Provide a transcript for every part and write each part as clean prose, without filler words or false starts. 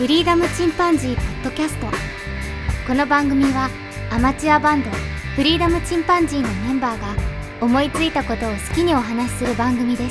フリーダムチンパンジーポッドキャスト。この番組はアマチュアバンドフリーダムチンパンジーのメンバーが思いついたことを好きにお話しする番組です。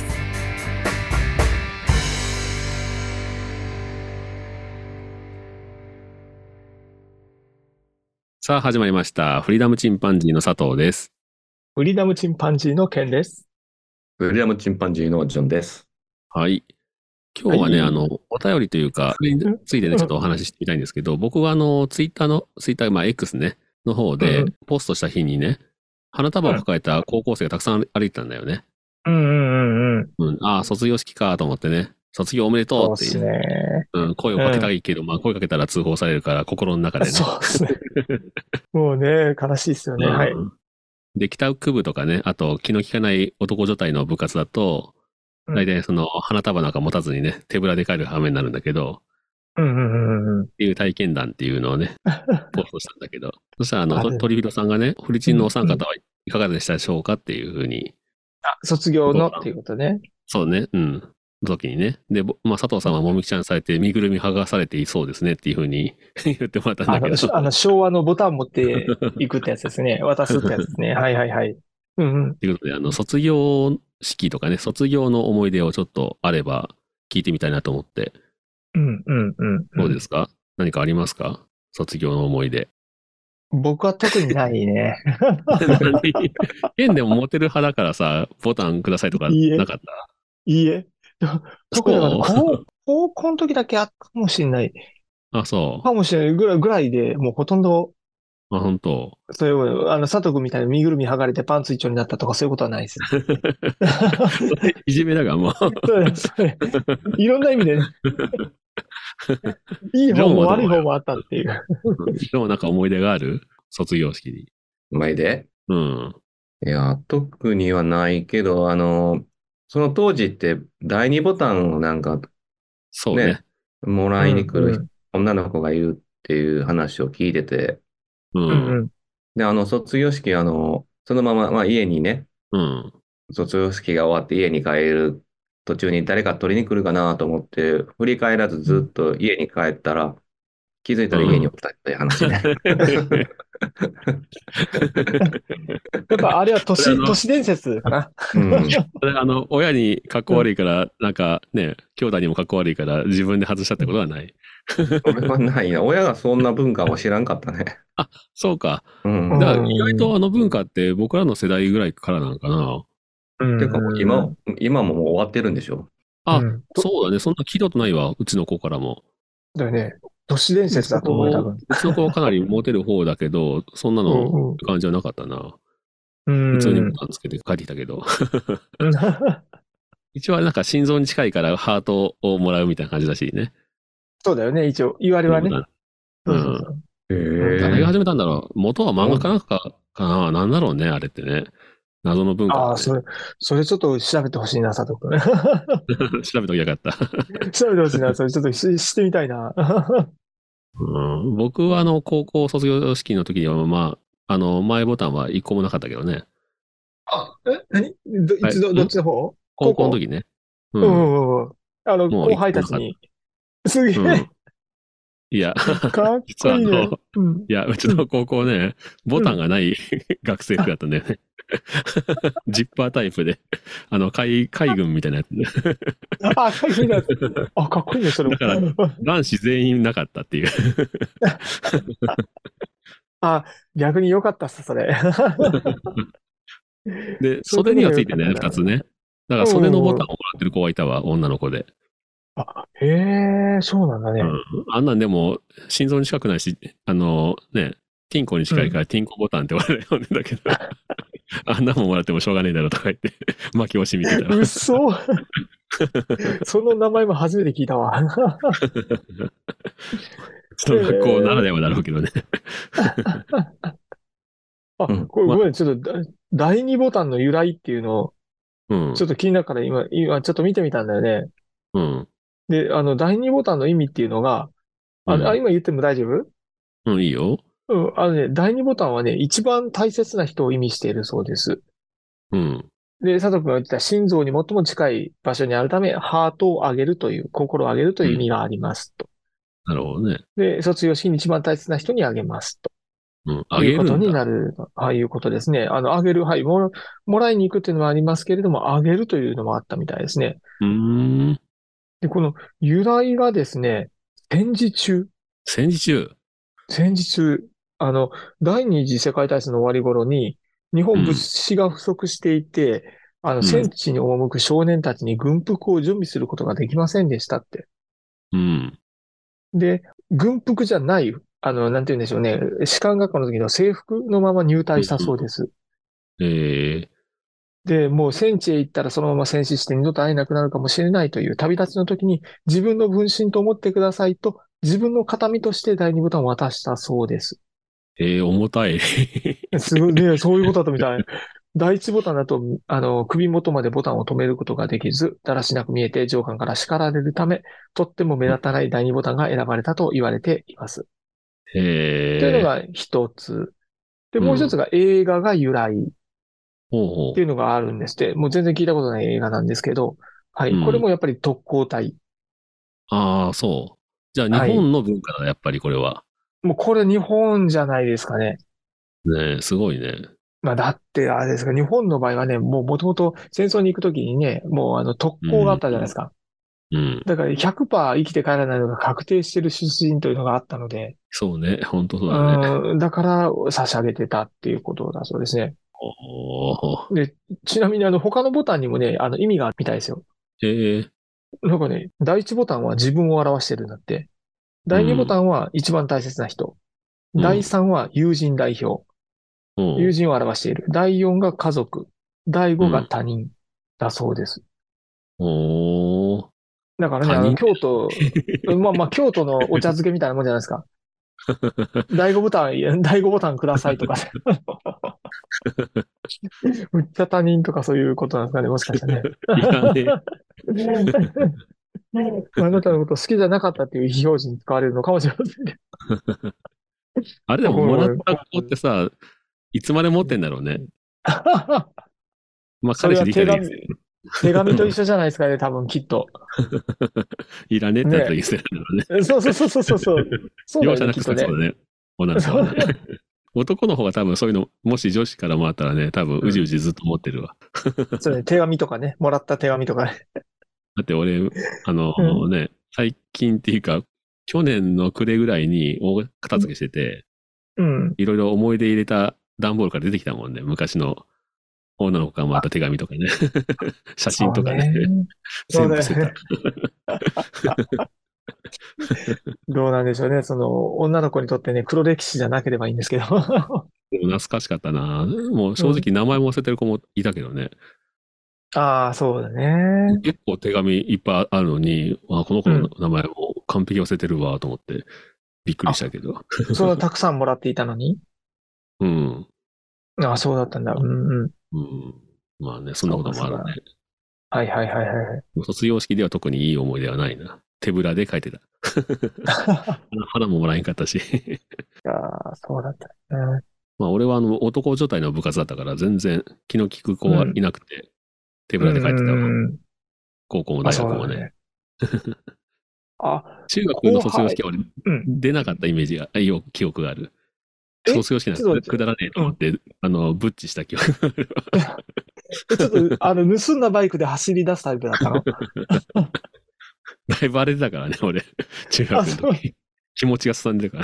さあ始まりました。フリーダムチンパンジーの佐藤です。 フリーダムチンパンジーのケンです。 フリーダムチンパンジーのジョンです。 はい。今日はね、 はい。 お便りというか、それについてね、ちょっとお話ししてみたいんですけど、僕はツイッター、まあ X ね、の方で、ポストした日にね、花束を抱えた高校生がたくさん歩いてたんだよね。ああ、卒業式かと思ってね、卒業おめでとうっていう、声をかけたいけど、まあ声かけたら通報されるから心の中でね。 そうですね。もうね、悲しいですよね。はい。 で、帰宅部とかね、あと気の利かない男女体の部活だと、大体その花束なんか持たずにね、手ぶらで帰る羽目になるんだけど、っていう体験談っていうのをね、ポストしたんだけど、そしたら鳥広さんがね、フリチンのお三方はいかがでしたでしょうかっていうふうに。 卒業のっていうことね。 そうね、時にね。で、まあ佐藤さんはもみきちゃんされて身ぐるみ剥がされていそうですねっていうふうに言ってもらったんだけど。 昭和のボタン持っていくってやつですね。渡すってやつですね。はいはいはい。 ということで、卒業式とかね、卒業の思い出をちょっとあれば聞いてみたいなと思って。どうですか？何かありますか？卒業の思い出。 僕は特にないね。 変でもモテる派だからさ、ボタンくださいとかなかった？ いいえ。特に高校の時だけあったかもしれない。 あ、そう。 かもしれないぐらいで、もうほとんど、 あ、本当。 そういう、佐藤君みたいな身ぐるみ剥がれてパンツ一丁になったとかそういうことはないです。 いじめだが、もう。 そういろんな意味でね。いい方も悪い方もあったっていう。 でもなんか思い出がある？卒業式に。 思い出？ いや、特にはないけど、その当時って第二ボタンをなんか、 そうね。 もらいに来る女の子がいるっていう話を聞いてて、で、卒業式、そのまま、まあ、家にね、卒業式が終わって家に帰る途中に誰か取りに来るかなと思って、振り返らずずっと家に帰ったら、気づいたら家におったって話ね。 やっぱあれは都市伝説かな。 親に格好悪いから、なんかね、兄弟にも格好悪いから自分で外したってことはない？ それはないな。親がそんな文化を知らんかったね。 あ、そうか。だから意外とあの文化って僕らの世代ぐらいからなのかな。 てか今ももう終わってるんでしょ？ あ、そうだね。そんな聞いたことないわ。うちの子からも。 だよね。都市伝説だと思う、多分。 うちの子はかなりモテる方だけど、そんなの感じはなかったな。普通にボタンつけて帰ってきたけど。一応なんか心臓に近いからハートをもらうみたいな感じだしね。 そうだよね、一応。言われはね。 誰が始めたんだろう。元は漫画かなんかな。なんだろうね、あれってね。謎の文化、ね。 ああ、それちょっと調べてほしいな、佐藤君。 調べときゃよかった。 調べてほしいな、それちょっとしてみたいな。 僕は高校卒業式の時には、まあ、前ボタンは一個もなかったけどね。 あ、何どっちの方？ 高校の時ね。 後輩たちに。すげえ。 いや、 かっこいいね。 いや、うちの高校ね、ボタンがない学生服だったんだよね。ジッパータイプで、海軍みたいなやつね。 海軍のやつ。かっこいいね、それも。 だから、男子全員なかったっていう。 逆に良かったっす、それ。 で、袖にはついてね、二つね。だから袖のボタンをもらってる子はいたわ、女の子で。 へえ、そうなんだね。 あんなんでも、心臓に近くないし、ティンコに近いからティンコボタンって俺ら呼んでたけど、あんなもんもらってもしょうがねえだろとか言って、巻き押し見てた。 嘘その名前も初めて聞いたわ。 その学校ならではだろうけどね。 ごめん、ちょっと、第二ボタンの由来っていうのを、ちょっと気になるから今ちょっと見てみたんだよね。で、第二ボタンの意味っていうのが、今言っても大丈夫？ いいよ。 第二ボタンはね、一番大切な人を意味しているそうです。で、佐藤君が言ってた心臓に最も近い場所にあるため、ハートを上げるという、心を上げるという意味がありますと。 なるほどね。 で、卒業式に一番大切な人にあげますと。 あいうことにげるんだ。 なる、いうことですね。あげる、はい、もらいに行くっていうのはありますけれども、あげるというのもあったみたいですね。で、この由来がですね、戦時中。 戦時中。 戦時中、第二次世界大戦の終わり頃に、日本物資が不足していて、戦地に赴く少年たちに軍服を準備することができませんでしたって。で、軍服じゃない、なんて言うんでしょうね、士官学校の時の制服のまま入隊したそうです。で、もう戦地へ行ったらそのまま戦死して二度と会えなくなるかもしれないという旅立ちの時に自分の分身と思ってくださいと自分の形見として第二ボタンを渡したそうです。 重たい。 すごいね、そういうことだったみたい。第一ボタンだと、首元までボタンを止めることができず、だらしなく見えて上官から叱られるため、とっても目立たない第二ボタンが選ばれたと言われています。というのが一つ。で、もう一つが映画が由来っていうのがあるんですって。もう全然聞いたことない映画なんですけど、はい。これもやっぱり特攻隊。 ああ、そう。じゃあ日本の文化だ、やっぱりこれは。 もうこれ日本じゃないですかね。 ねえ、すごいね。 まあだってあれですか、日本の場合はね、もともと戦争に行くときにね、もう特攻があったじゃないですか。だから100%生きて帰らないのが確定してる出身というのがあったので。 そうね、本当そうだね。だから差し上げてたっていうことだそうですね。で、ちなみに他のボタンにもね、意味があるみたいですよ。なんかね、第一ボタンは自分を表してるんだって。第二ボタンは一番大切な人。第三は友人代表。友人を表している。第四が家族。第五が他人だそうです。だからね、京都、まあ京都のお茶漬けみたいなもんじゃないですか。第五ボタンくださいとか。売った他人とかそういうことなんですかね、もしかしたらね。あなたのこと好きじゃなかったっていう意思表示に使われるのかもしれませんね。 あれでももらった子ってさ、いつまで持ってんだろうね。まあ彼氏できたらいいですよ。 手紙と一緒じゃないですかね、多分きっと。 いらねえってやったらいいですよね。 そう。 容赦なくそうだね。女の子はね。男の方が多分そういうの、もし女子からもらったらね、多分うじうじずっと持ってるわ。 そうね、手紙とかね、もらった手紙とかね。 だって俺、最近っていうか、去年の暮れぐらいに大片付けしてて、いろいろ思い出入れた段ボールから出てきたもんね。昔の女の子からもらった手紙とかね。写真とかね。全部捨てた。 どうなんでしょうね。女の子にとってね、黒歴史じゃなければいいんですけど。 懐かしかったな。もう正直名前も忘れてる子もいたけどね。 ああ、そうだね。 結構手紙いっぱいあるのに、この子の名前を完璧忘れてるわと思ってびっくりしたけど。 そんなたくさんもらっていたのにああ、そうだったんだ。 まあね、そんなこともあるね。 はい。 卒業式では特にいい思い出はないな。手ぶらで書いてた。花ももらえんかったし。いやそうだったね。 まあ俺は男女体の部活だったから全然気の利く子はいなくて、手ぶらで書いてたわ。高校も大学もね。中学の卒業式は俺出なかったイメージが、記憶がある。卒業式なんかくだらねえと思って、ブッチした記憶がある。 ちょっと、盗んだバイクで走り出すタイプだったのだいぶ荒れてたからね、俺。中学の時。気持ちが進んでるから。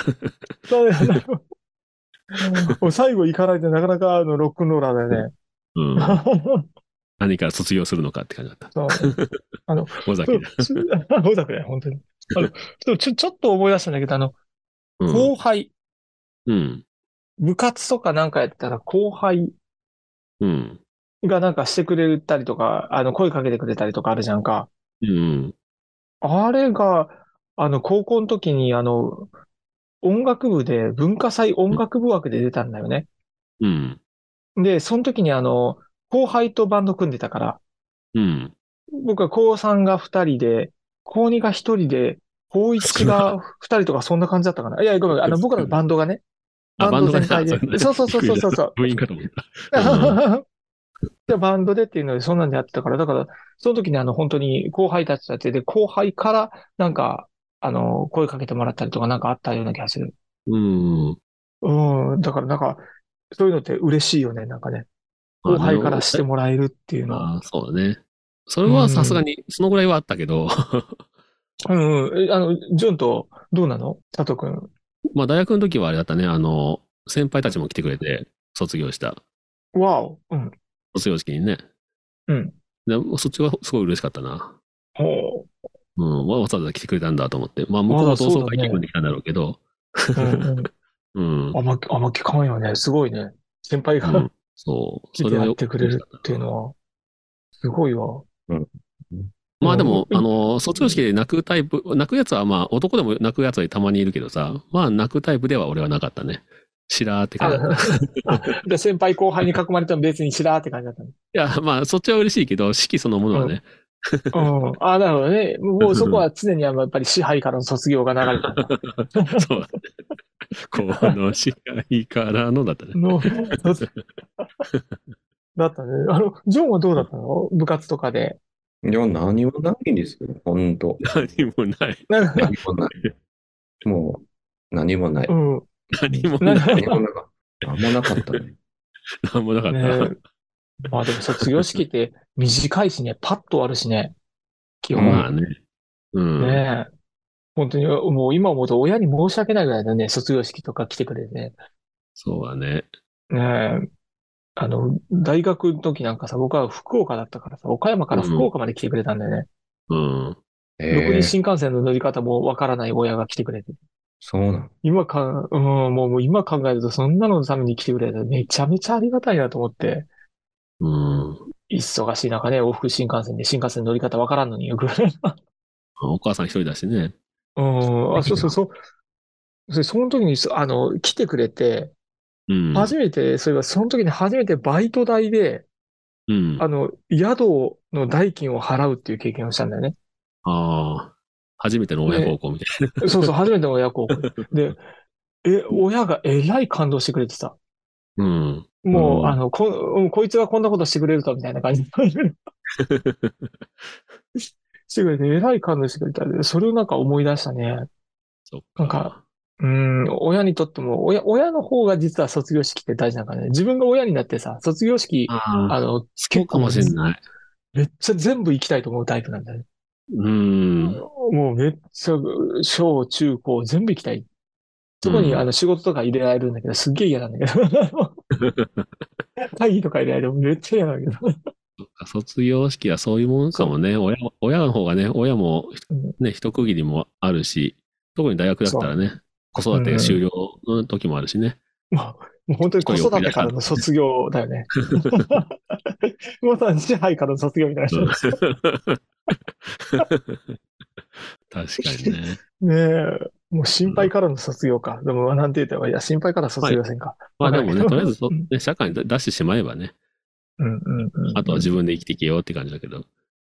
最後行かないとなかなかロックンローラーだよね。 何から卒業するのかって感じだった。尾崎だ。 尾崎だよ、本当に。ちょっと思い出したんだけど、後輩。部活とかなんかやってたら後輩がなんかしてくれたりとか、声かけてくれたりとかあるじゃんか。あれが、高校の時に音楽部で文化祭音楽部枠で出たんだよね。で、その時に後輩とバンド組んでたから、僕は高3が2人で、高2が1人で、高1が2人とかそんな感じだったかな。いや、ごめん、僕らのバンドがね。 バンド全体で。そう。 部員かと思った。 で、バンドでっていうので、そんなんでやってたから、だから、その時に本当に後輩たちで、後輩から、なんか、 声かけてもらったりとかなんかあったような気がする。 うん。 だからなんか、そういうのって嬉しいよね、なんかね。後輩からしてもらえるっていうの。 そうだね。それはさすがに、そのぐらいはあったけど。 ジョンと、どうなの佐藤くん。 まあ、大学の時はあれだったね。先輩たちも来てくれて、卒業した。 わお。 卒業式にね。でそっちはすごい嬉しかったな。わざわざ来てくれたんだと思って。まあ、向こうは同窓会気分で来たんだろうけど。 あんま聞かんよね。すごいね。先輩が、 そう。 来てやってくれるっていうのは、すごいわ。 まあでも、卒業式で泣くタイプ、泣くやつはまあ男でも泣くやつはたまにいるけどさ、まあ泣くタイプでは俺はなかったね。しらーって感じだった。 で、先輩後輩に囲まれても別にしらーって感じだったの。いや、まあそっちは嬉しいけど、式そのものはね。 なるほどね。もうそこは常にやっぱり支配からの卒業が流れた。 そうだね。この支配からのだったね。 だったね。ジョンはどうだったの部活とかで。 いや、何もないんですよ。本当。 何もない。 何もない。もう、何もない。 何もない。 何もなかったね。 何もなかった。 まあでも卒業式って短いしね、パッと終わるしね。基本。 まあね。 ねえ。本当に、もう今思うと親に申し訳ないぐらいだね、卒業式とか来てくれてね。 そうだね。 ねえ。大学の時なんかさ、僕は福岡だったからさ、岡山から福岡まで来てくれたんだよね。ろくに新幹線の乗り方もわからない親が来てくれて。 そうなの。 もう今考えるとそんなののために来てくれてめちゃめちゃありがたいなと思って。忙しい中ね、往復新幹線で新幹線の乗り方わからんのによく。 お母さん一人だしね。 そう。その時に、来てくれて、初めて、その時に初めてバイト代で、宿の代金を払うっていう経験をしたんだよね。 初めての親孝行みたいな。そう、初めての親孝行。で、親がえらい感動してくれてさ。もう、こいつがこんなことしてくれると、みたいな感じで。してくれて、えらい感動してくれたんで、それをなんか思い出したね。なんか、親にとっても、親の方が実は卒業式って大事なんかね。自分が親になってさ、卒業式、 結構かもしれない。 めっちゃ全部行きたいと思うタイプなんだね。もうめっちゃ、小、中、高、全部行きたい。そこに仕事とか入れられるんだけど、すっげえ嫌なんだけど。会議とか入れられるのめっちゃ嫌なんだけど。 卒業式はそういうものかもね。親の方がね、親もね、一区切りもあるし、特に大学だったらね、子育て終了の時もあるしね。 もう本当に子育てからの卒業だよね。もうさ、支配からの卒業みたいな。 確かにね。 ねえ、もう心配からの卒業か。でも、なんて言ったらいや、心配から卒業せんか。 まあでもね、とりあえずね、社会に出してしまえばね。あとは自分で生きていけようって感じだけど。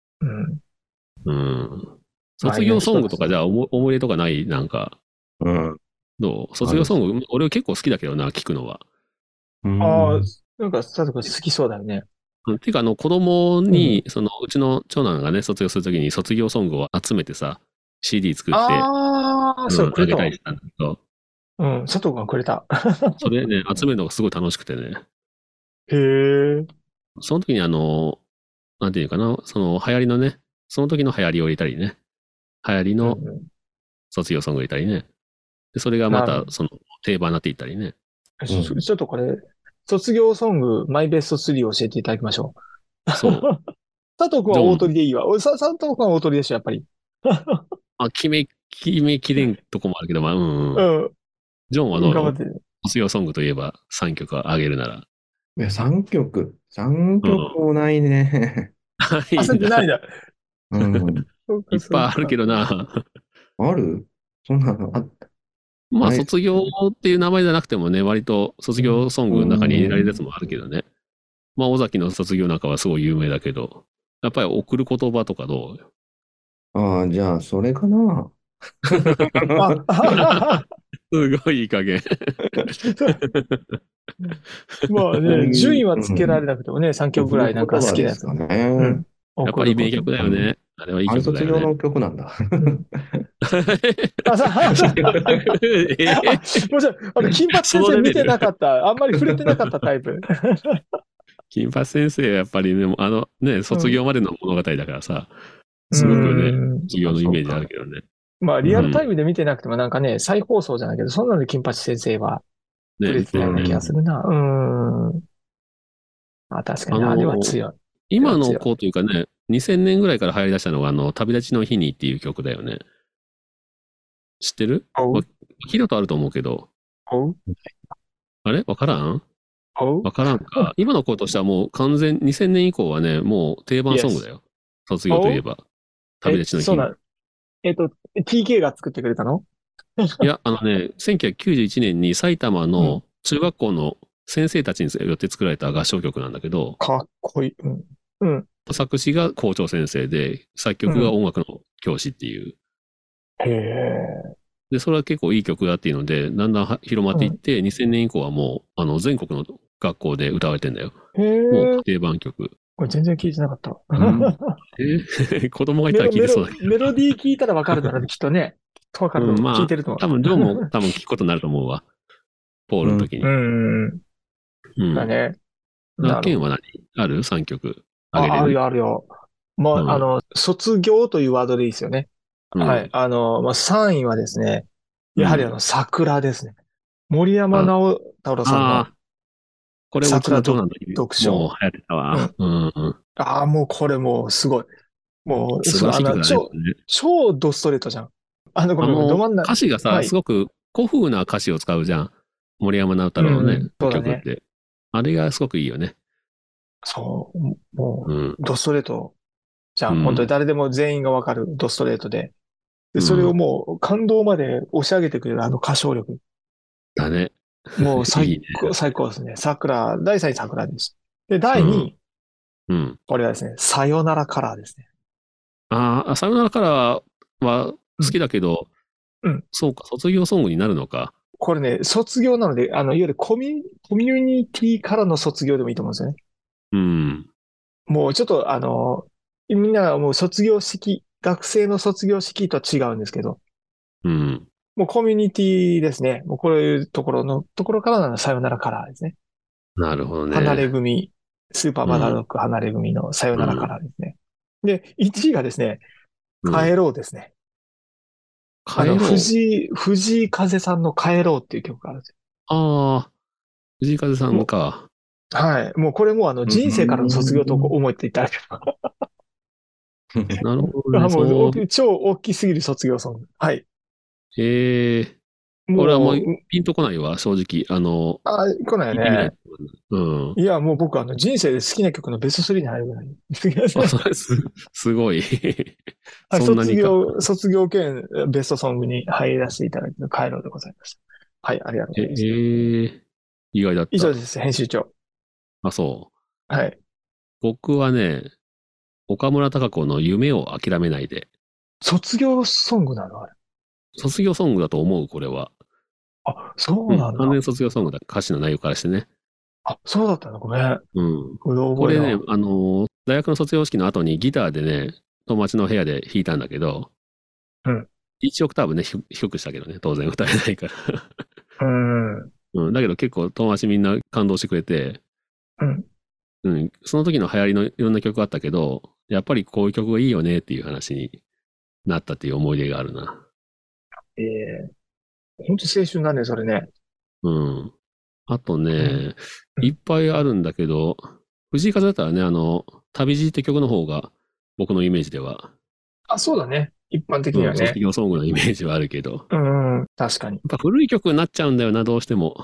卒業ソングとかじゃあ思い入れとかないなんか。どう卒業ソング、俺結構好きだけどな、聞くのは。 なんか、佐藤君好きそうだよね。 っていうか、子供に、うちの長男がね、卒業するときに卒業ソングを集めてさ、CD 作って、 そう、くれた。 あげたりしたんだけど。 佐藤君くれた。 それね、集めるのがすごい楽しくてね。 へえ。 その時になんていうかな、流行りのね、その時の流行りを入れたりね、流行りの卒業ソングを入れたりね。で、それがまた、定番になっていったりね。 ちょっとこれ、卒業ソング、マイベスト3を教えていただきましょう。そう。佐藤君は大鳥でいいわ。佐藤君は大鳥でしょ、やっぱり。 決めきれんとこもあるけど、まあ、ジョンはどう卒業ソングといえば3曲あげるなら。 いや、3曲もないね。 ないだ。 いっぱいあるけどな。 あるそんなのあった。 まあ、卒業っていう名前じゃなくてもね、割と卒業ソングの中に入れられるやつもあるけどね。まあ、尾崎の卒業なんかはすごい有名だけど、やっぱり送る言葉とかどう？じゃあ、それかな。 すごいいい加減。 まあね、順位はつけられなくてもね、3曲ぐらいなんか好きなやつ。 やっぱり名曲だよね。 あれはいいあれ曲だよね。 卒業の曲なんだ。 あ、もちろん、金八先生見てなかった。あんまり触れてなかったタイプ。 金八先生はやっぱりね、卒業までの物語だからさ、すごくね、卒業のイメージあるけどね。 まあ、リアルタイムで見てなくてもなんかね、再放送じゃないけど、そんなので金八先生は触れてたような気がするな。確かに、あれは強い。 今の子というかね、2000年ぐらいから流行り出したのが、旅立ちの日にっていう曲だよね。知ってる？聞いたことあると思うけど。あれわからんわからんか。今の子としてはもう完全、2000年以降はね、もう定番ソングだよ。卒業といえば。旅立ちの日に。 そうなの。TK が作ってくれたの？ いや、1991年に埼玉の中学校の先生たちによって作られた合唱曲なんだけど、 かっこいい。 作詞が校長先生で、作曲が音楽の教師っていう。 へえ。 で、それは結構いい曲だっていうので、だんだん広まっていって、2000年以降はもう、全国の学校で歌われてんだよ。もう定番曲。 これ全然聞いてなかった。 子供がいたら聞いてそうだけど。 メロディー聞いたらわかるだろうね、きっとね。わかるの、聞いてると思う。 多分、ジョーも多分聞くことになると思うわ。ポールの時に。 だね。 ケンは何ある ?3 曲。 あるよ、あるよ。もう、卒業というワードでいいですよね。はい。3位はですね、やはり桜ですね。森山直太朗さんの。 これもうちの長男の時読書。 もう流行ってたわ。 もうこれもうすごい。もう、 素晴らしい曲だね。 超ドストレートじゃん。 歌詞がさ、すごく古風な歌詞を使うじゃん。森山直太朗のね、曲って。あれがすごくいいよね。 そう、もう、ドストレートじゃん。本当に誰でも全員がわかるドストレートで。で、それをもう感動まで押し上げてくれる歌唱力。 だね。 もう最高ですね。第3位桜です。で、第2位。これはですね、さよならカラーですね。 さよならカラーは好きだけど、そうか、卒業ソングになるのか。 これね、卒業なので、いわゆるコミュニティからの卒業でもいいと思うんですよね。もうちょっとみんながもう卒業式、学生の卒業式とは違うんですけど、もうコミュニティですね。もうこういうところからのさよならカラーですね。 なるほどね。 離れ組、スーパーバナロック離れ組のさよならカラーですね。で、1位がですね、帰ろうですね。藤井風さんの帰ろうっていう曲があるんですよ。藤井風さんか。 はい。もうこれも人生からの卒業と思っていただければ。 なるほどね。 もう超大きすぎる卒業ソング。はい。 俺はもうピンとこないわ、正直。 来ないよね。いや、もう僕人生で好きな曲のベスト3に入るぐらい。 すごい。 卒業兼ベストソングに入らせていただいて帰ろうでございます。はい、ありがとうございます。 意外だった。 以上です、編集長。 そう。 はい。 僕はね、岡村孝子の夢を諦めないで。 卒業ソングなのあれ。 卒業ソングだと思う、これは。 そうなんだ。 完全卒業ソングだ、歌詞の内容からしてね。 そうだったのごめん。 これね、大学の卒業式の後にギターでね、友達の部屋で弾いたんだけど、1オクターブね、低くしたけどね、当然歌えないから。だけど結構友達みんな感動してくれて、その時の流行りのいろんな曲あったけど、やっぱりこういう曲がいいよねっていう話になったっていう思い出があるな。 本当青春だね、それね。 あとね、いっぱいあるんだけど、藤井風だったらね、旅路って曲の方が僕のイメージでは。 そうだね。一般的にはね。 卒業ソングのイメージはあるけど。 確かに。 やっぱ古い曲になっちゃうんだよな、どうしても。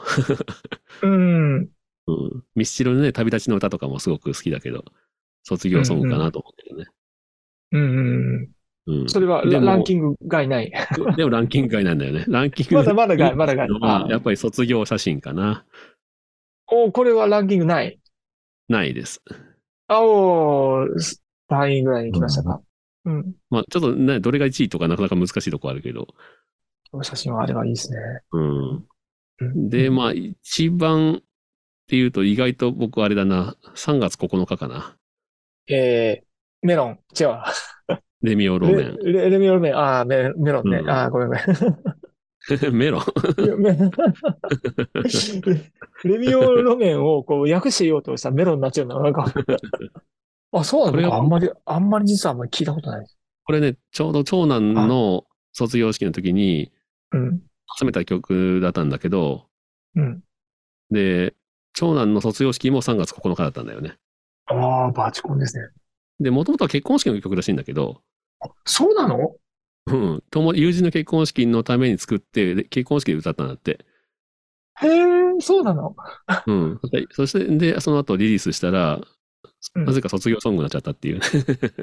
ミスチルのね、旅立ちの歌とかもすごく好きだけど、卒業ソングかなと思うけどね。 それはランキング外ない。 でもランキング外なんだよね。ランキングまだ外。 やっぱり卒業写真かな。 これはランキングない。 ないです。 3位ぐらいに来ましたか。 ちょっとね、どれが1位とかなかなか難しいとこあるけど。 写真はあれがいいですね。 で、一番っていうと意外と僕はあれだな、3月9日かな。 メロン、違う。 レミオロメン。 レミオロメン。ああ、メロンね。ああ、ごめんごめん。 メロンレミオロメンをこう訳して言おうとしたらメロンになっちゃうんだ。なんか。あ、そうなのか。あんまり実はあんまり聞いたことないです。 これね、ちょうど長男の卒業式の時に、集めた曲だったんだけど、で、長男の卒業式も3月9日だったんだよね。 ああ、バチコンですね。 で、もともとは結婚式の曲らしいんだけど、 そうなの？ うん。友人の結婚式のために作って、結婚式で歌ったんだって。 へえ、そうなの？ うん。そして、で、その後リリースしたら、なぜか卒業ソングになっちゃったっていうね。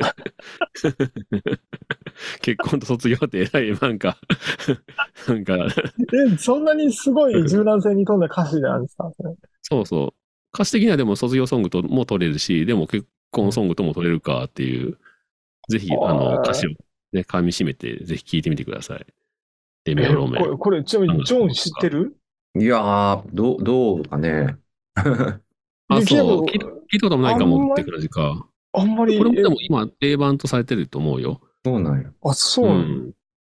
結婚と卒業って偉い、なんかそんなにすごい柔軟性に富んだ歌詞なんですか？ そうそう。歌詞的にはでも卒業ソングとも取れるし、でも結婚ソングとも取れるかっていう、ぜひ、歌詞をね、噛み締めて、ぜひ聴いてみてください。レミオロメン。 これ、ちなみに、ジョン知ってる？ いやー、どうかね。 あ、そう。聞いたこともないかもって感じか。 あんまり。 これもでも今、定番とされてると思うよ。 そうなんや。 あ、そうなの？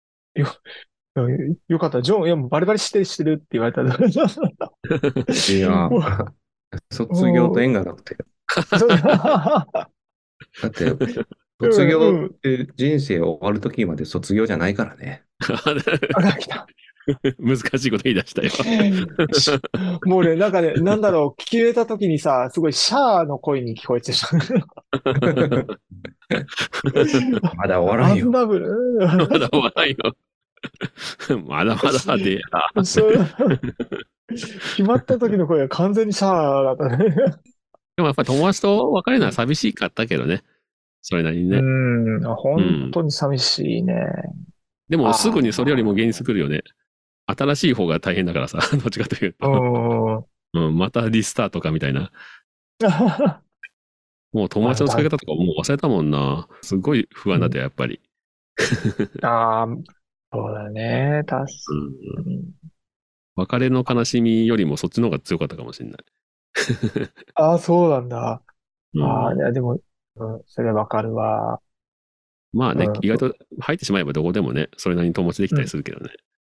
よかった。ジョン、いや、もうバリバリ知ってるって言われた。いや、卒業と縁がなくて。だって、卒業って人生終わるときまで卒業じゃないからね。 来た。 難しいこと言い出したよ。 もうね、なんかね、なんだろう、聞き入れたときにさ、すごいシャーの声に聞こえてた。 まだ終わらんよ。 まだ終わらんよ。まだまだでや。 決まった時の声は完全にシャーだったね。 でもやっぱり友達と別れるのは寂しかったけどね。それなりにね。 本当に寂しいね。 でもすぐにそれよりも現実来るよね。新しい方が大変だからさ、どっちかというと。またリスタートかみたいな。もう友達の使い方とかもう忘れたもんな。すごい不安だったよ、やっぱり。 ああ、そうだね。確かに。 別れの悲しみよりもそっちの方が強かったかもしれない。 ああ、そうなんだ。いや、でも、それわかるわ。 まあね、意外と入ってしまえばどこでもね、それなりに友達できたりするけどね。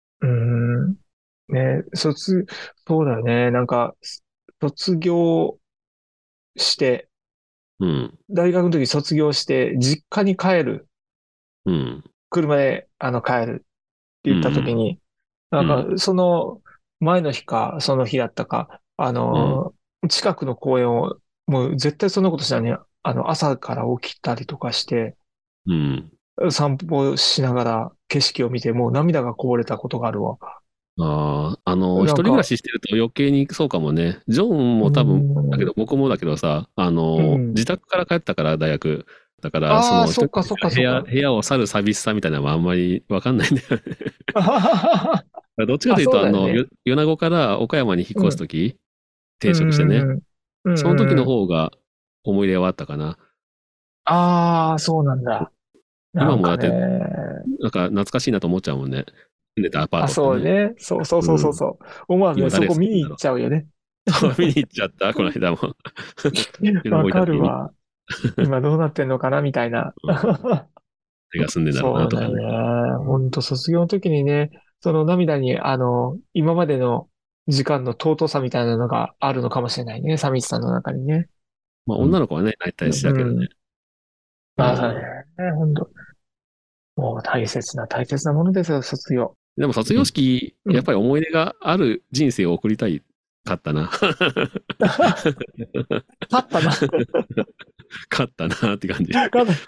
ね、そうだよね。なんか、卒業して、大学の時卒業して、実家に帰る。車で、帰るって言った時に、なんか、その前の日か、その日だったか、近くの公園を、もう絶対そんなことしないね。朝から起きたりとかして、散歩しながら景色を見て、もう涙がこぼれたことがあるわ。 一人暮らししてると余計にそうかもね。ジョンも多分、だけど僕もだけどさ、自宅から帰ったから大学。だから、 そっか。 部屋を去る寂しさみたいなのはあんまりわかんないんだよね。どっちかというと、米子から岡山に引っ越すとき、転職してね。その時の方が思い出はあったかな。 ああ、そうなんだ。 今もだって、なんか懐かしいなと思っちゃうもんね。住んでたアパートそうね。そう。思わずね、そこ見に行っちゃうよね。 見に行っちゃった、この間も。 わかるわ。今どうなってんのかなみたいな。 手が住んでんだろうなとかね。 そうだね。本当卒業の時にね、その涙に、今までの時間の尊さみたいなのがあるのかもしれないね。寂しさの中にね。 まあ、女の子はね、泣いたりしたけどね。 そうね。本当。もう大切なものですよ、卒業。 でも卒業式、やっぱり思い出がある人生を送りたいかったな。 勝ったな。 勝ったなって感じ。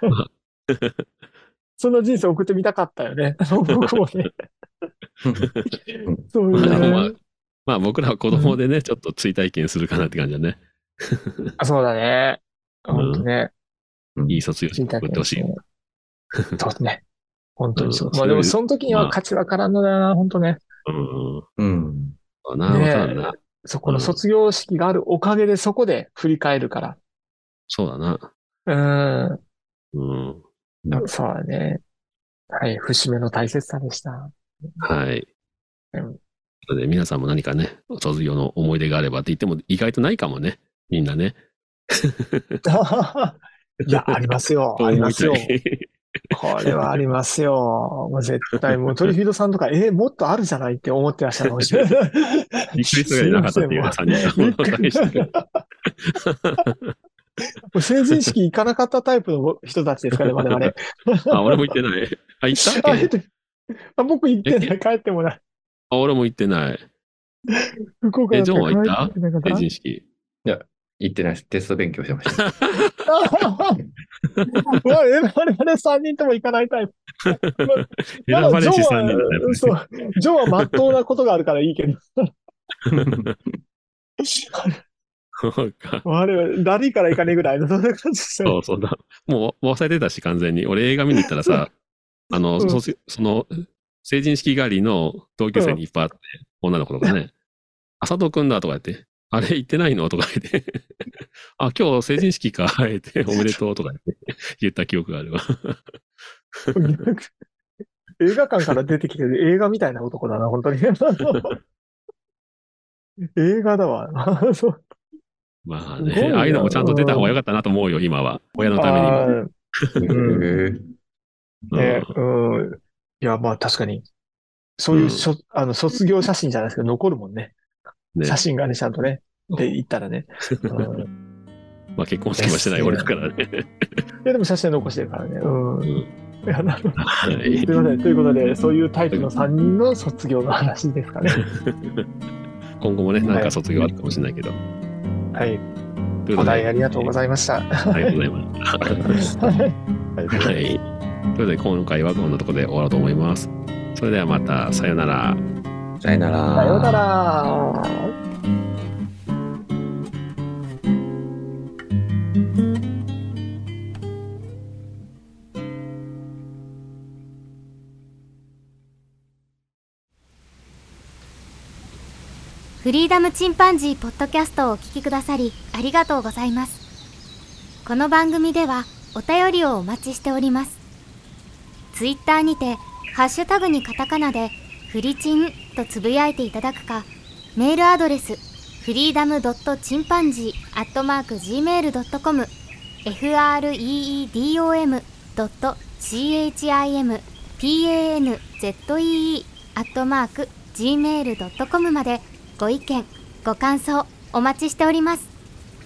その人生送ってみたかったよね。僕もね。そういうね。 まあ僕らは子供でね、ちょっと追体験するかなって感じだね。 そうだね。本当ね。 いい卒業式送ってほしい。 そうね。本当にそう。まあでもその時には価値わからんのだよな、本当ね。 そうな、わからんな。 そこの卒業式があるおかげでそこで振り返るから。 そうだな。 そうだね。はい、節目の大切さでした。 はい。で皆さんも何かね、卒業の思い出があればって言っても意外とないかもね。みんなね。 いや、ありますよ。ありますよ。 これはありますよ。もう絶対、もうトリフィードさんとか、もっとあるじゃないって思ってらっしゃるかもしれない。 びっくりするぐらいなかったっていうね、3人とも。 成人式行かなかったタイプの人たちですかね、我々。 俺も行ってない。行った僕行ってない、帰ってもない。 俺も行ってない。 福岡だったジョンは行った成人式。 いや、行ってないです。テスト勉強してました。 我々3人とも行かないタイプ。 選ばれし3人のタイプ。 そう。ジョンは真っ当なことがあるからいいけど。我々、ダリーから行かねえぐらいの、そんな感じですよ。 そうだ。もう忘れてたし、完全に。俺映画見に行ったらさ、その、成人式帰りの同級生にいっぱいあって、女の子とかね、佐藤くんだとか言って、あれ行ってないのとか言って、あ、今日成人式か、言って、おめでとうとか言った記憶があるわ。 映画館から出てきてる映画みたいな男だな、本当に。映画だわ。 まあね、ああいうのもちゃんと出た方が良かったなと思うよ、今は。親のためにも。いや、まあ確かに。そういう卒業写真じゃないですけど、残るもんね。写真がね、ちゃんとね。で、言ったらね。 まあ結婚式もしてない俺だからね。 いや、でも写真残してるからね。いや、なるほど。すいません。ということで、そういうタイプの3人の卒業の話ですかね。 今後もね、なんか卒業あるかもしれないけど。 はい。お題ありがとうございました。 ありがとうございます。はい。ということで、今回はこんなところで終わろうと思います。それではまた、さよなら。 さよなら。 さよなら。 フリーダムチンパンジーポッドキャストをお聞きくださりありがとうございます。この番組ではお便りをお待ちしております。ツイッターにてハッシュタグにカタカナでフリチンとつぶやいていただくか、メールアドレスフリーダムドットチンパンジー@gmail.com freedom ドット chimpanzee @gmail.com までご意見、ご感想お待ちしております。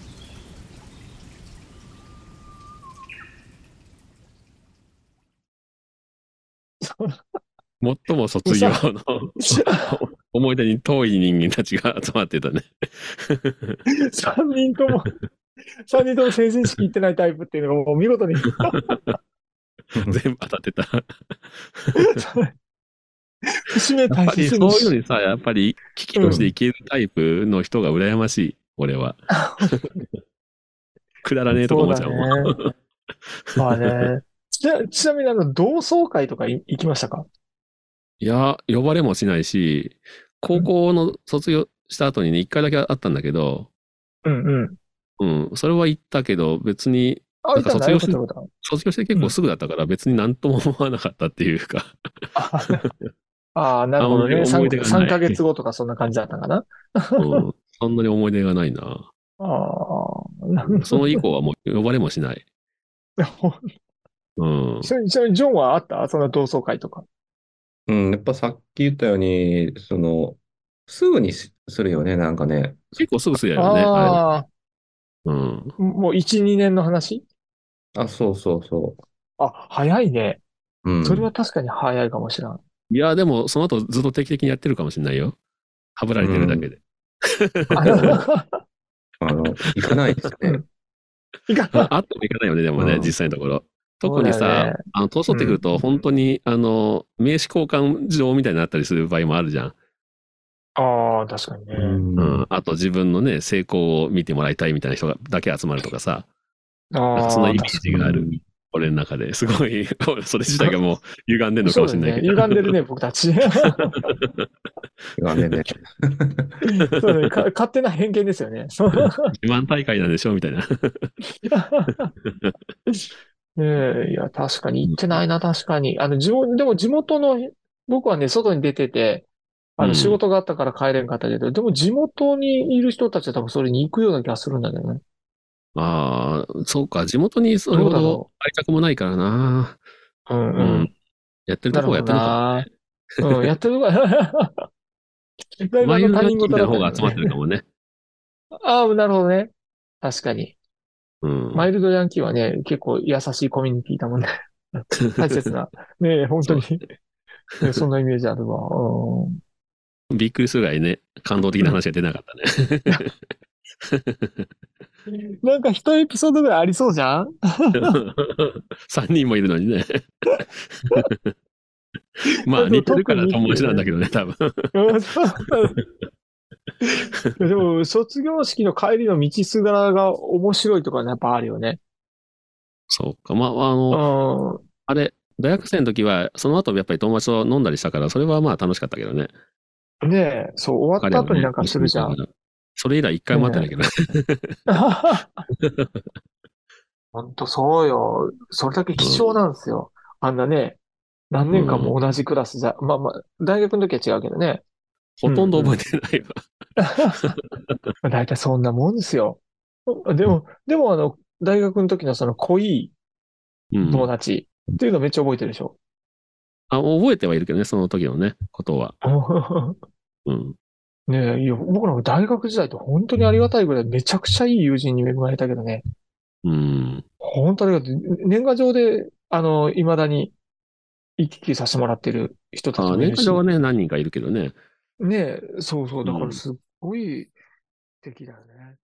最も卒業の思い出に遠い人間たちが集まってたね。 3人とも成人式行ってないタイプっていうのがもう見事に。 全部当たってた。 節目大切に。そういうのにさ、やっぱり危機としていけるタイプの人が羨ましい、俺は。くだらねえとか思っちゃうもん。 まあね。ちなみに同窓会とか行きましたか？ いや、呼ばれもしないし、高校の卒業した後にね、1回だけあったんだけど、それは行ったけど、別に、なんか卒業して結構すぐだったから、別になんとも思わなかったっていうか。 なるほどね。3ヶ月後とかそんな感じだったかな。 そんなに思い出がないな。その以降はもう呼ばれもしない。 ちなみにジョンはあったその同窓会とか。 やっぱさっき言ったように、すぐにするよね、なんかね。 結構すぐするよね、あれ。 もう1、2年の話？ そうそうそう。 早いね。それは確かに早いかもしれん。 いや、でも、その後ずっと定期的にやってるかもしれないよ。はぶられてるだけで。 行かないですよね。 あっても行かないよね、でもね、実際のところ。特にさ、年取ってくると、本当に、名刺交換場みたいになったりする場合もあるじゃん。 確かにね。 あと自分のね、成功を見てもらいたいみたいな人だけ集まるとかさ。なんかそんなイメージがある。俺の中ですごい、それ自体がもう歪んでるのかもしれないけど。 歪んでるね、僕たち。 歪んでね。 そうね、勝手な偏見ですよね。 自慢大会なんでしょみたいな。 いや、確かに行ってないな、確かに。でも地元の、僕はね、外に出てて、仕事があったから帰れんかったけど、でも地元にいる人たちは多分それに行くような気がするんだよね。 そうか、地元にそれほど愛着もないからな。 うんうん。 やってるとこはやってるのかもね。 うん、やってるとこはだいぶマイルドヤンキーみたいな他人事だった方が集まってけどね。 るかもね。 ああ、なるほどね。確かに。 うん。 マイルドヤンキーはね、結構優しいコミュニティだもんね。大切な。ねえ、本当そう。 にね、そんなイメージあるわ。うん。 びっくりするぐらいね、感動的な話が出なかったね。 なんか一エピソードぐらいありそうじゃん。 3人もいるのにね。まあ似てるか特ら友にっていうね。 達なんだけどね、多分。 うんそうでも、卒業式の帰りの道すがらが面白いとかね、やっぱあるよね。 そうか。まあ、 うん。 あれ、大学生の時は、その後やっぱり友達と飲んだりしたから、それはまあ楽しかったけどね。 ねえ、そう、終わっ彼はね、 た後になんか一するじゃん。 緒にいたから。それ以来一回も会ってないけどね。 ねえ。ほんとそうよ。それだけ貴重なんですよ。あんなね、何うん。 年間うん。 も同じクラスじゃ、まあまあ、大学の時は違うけどね。うほとんど覚んうん。 えてないわ。 大体そんなもんですよ。でも大学の時のその濃いうん。 友達っていうのめっちゃ覚えてるでしょ。 あ、覚えてはいるけどね、その時のね、ことは。うん。 ねえ、いや、僕なんか大学時代って本当にありがたいぐらいめちゃくちゃいい友人に恵まれたけどね。 うん。 本当ありがたい。年賀状で、未だに行き来させてもらってる人たちあ、 もいるし。 年賀状はね、何人かいるけどね。 ねえ、そうそう。 うん。 だからすっごい素敵だよね。